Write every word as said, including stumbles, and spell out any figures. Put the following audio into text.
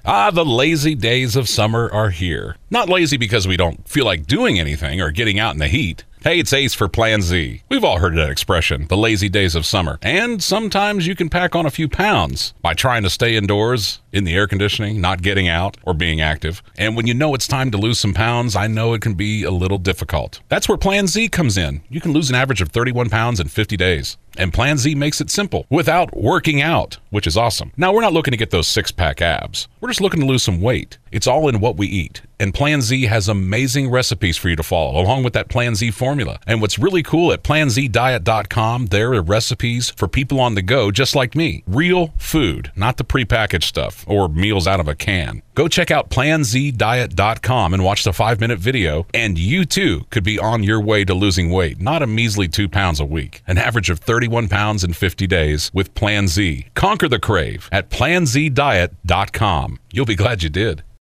Ah, the lazy days of summer are here. Not lazy because we don't feel like doing anything or getting out in the heat. Hey, it's Ace for Plan Z. We've all heard that expression, the lazy days of summer. And sometimes you can pack on a few pounds by trying to stay indoors in the air conditioning, not getting out or being active. And when you know it's time to lose some pounds, I know it can be a little difficult. That's where Plan Z comes in. You can lose an average of thirty-one pounds in fifty days. And Plan Z makes it simple without working out, which is awesome. Now, we're not looking to get those six-pack abs. We're just looking to lose some weight. It's all in what we eat. And Plan Z has amazing recipes for you to follow, along with that Plan Z formula. And what's really cool, at plan z diet dot com, there are recipes for people on the go just like me. Real food, not the prepackaged stuff or meals out of a can. Go check out plan z diet dot com and watch the five-minute video, and you too could be on your way to losing weight, not a measly two pounds a week. An average of thirty-one pounds in fifty days with Plan Z. Conquer the crave at plan z diet dot com. You'll be glad you did.